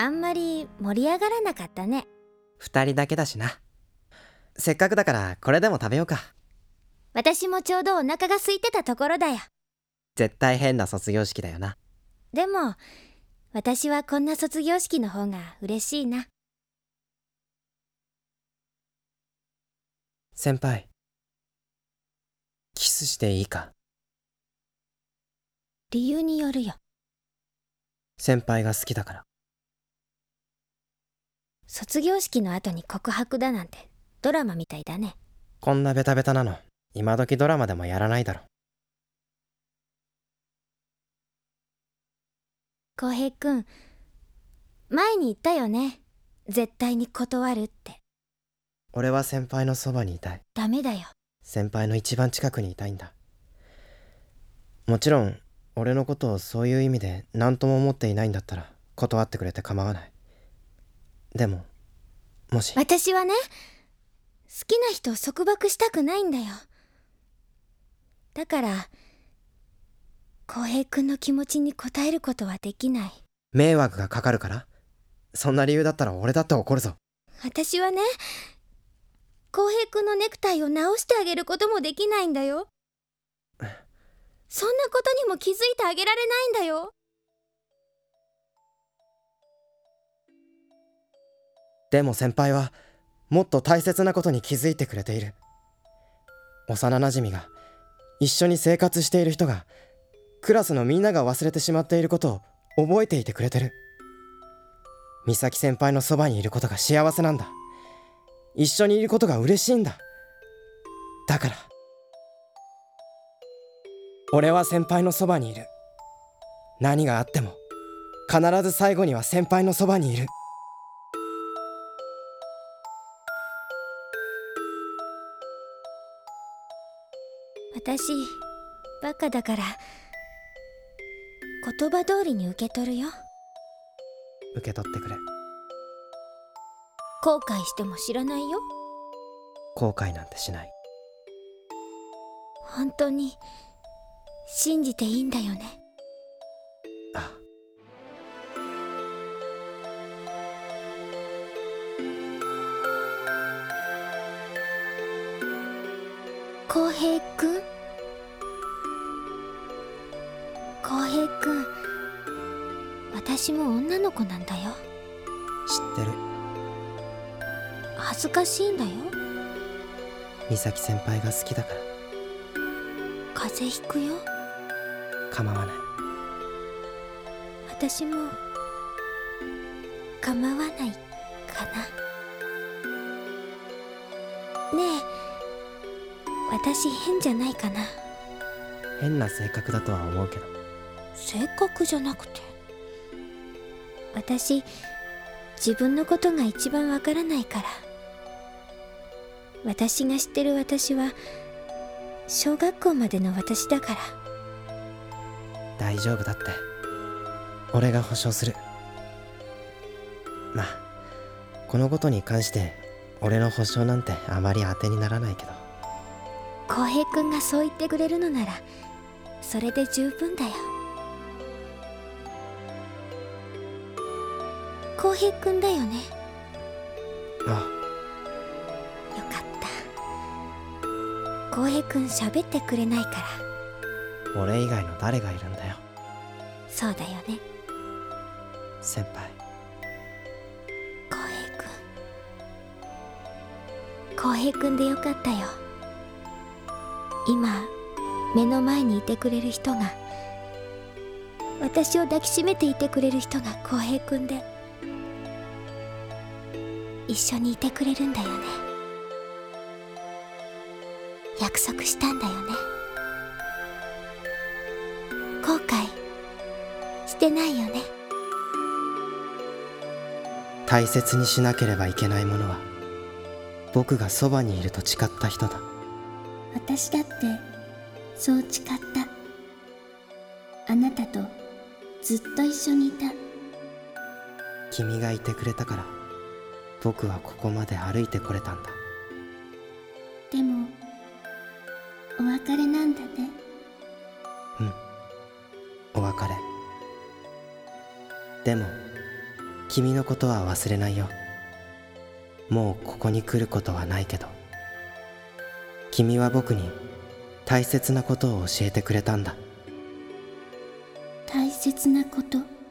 あんまり盛り上がらなかったね。 二人だけだしな。せっかくだからこれでも食べようか。 私もちょうどお腹が空いてたところだよ。 絶対変な卒業式だよな。 でも私はこんな卒業式の方が嬉しいな。 先輩、キスしていいか？ 理由によるよ。 先輩が好きだから。 卒業式の後に告白だなんてドラマみたいだね。 こんなベタベタなの今時ドラマでもやらないだろ。 浩平くん、前に言ったよね。絶対に断るって。 俺は先輩のそばにいたい。 ダメだよ。 先輩の一番近くにいたいんだ。もちろん俺のことをそういう意味で何とも思っていないんだったら断ってくれて構わない。でももし私はね、好きな人を束縛したくないんだよ。だから浩平くんの気持ちに応えることはできない。 迷惑がかかるから？そんな理由だったら俺だって怒るぞ。 私はね、浩平くんのネクタイを直してあげることもできないんだよ。そんなことにも気づいてあげられないんだよ。 でも先輩はもっと大切なことに気づいてくれている。幼なじみが、一緒に生活している人が、クラスのみんなが忘れてしまっていることを覚えていてくれてる。美咲先輩のそばにいることが幸せなんだ。一緒にいることが嬉しいんだ。だから俺は先輩のそばにいる。何があっても必ず最後には先輩のそばにいる。 私バカだから言葉通りに受け取るよ。 受け取ってくれ。 後悔しても知らないよ。 後悔なんてしない。 本当に信じていいんだよね。 ああ。 浩平くん、浩平くん、私も女の子なんだよ。 知ってる。 恥ずかしいんだよ。 美咲先輩が好きだから。 風邪ひくよ。 構わない。 私も構わないかな。ねえ、私変じゃないかな。 変な性格だとは思うけど。 性格じゃなくて、私自分のことが一番わからないから。私が知ってる私は小学校までの私だから。 大丈夫だって。俺が保証する。まあこのことに関して俺の保証なんてあまり当てにならないけど。 浩平くんがそう言ってくれるのならそれで十分だよ。浩平くんだよね。 あよかった。浩平くん喋ってくれないから。 俺以外の誰がいるんだよ。 そうだよね。 先輩。 浩平くん、浩平くんでよかったよ。今目の前にいてくれる人が、私を抱きしめていてくれる人が浩平くんで、一緒にいてくれるんだよね。約束したんだよね。後悔してないよね。 大切にしなければいけないものは僕がそばにいると誓った人だ。 私だってそう誓った。あなたとずっと一緒にいた。 君がいてくれたから僕はここまで歩いてこれたんだ。 でもお別れなんだね。 うん、お別れ。でも君のことは忘れないよ。もうここに来ることはないけど、君は僕に大切なことを教えてくれたんだ。 大切なこと。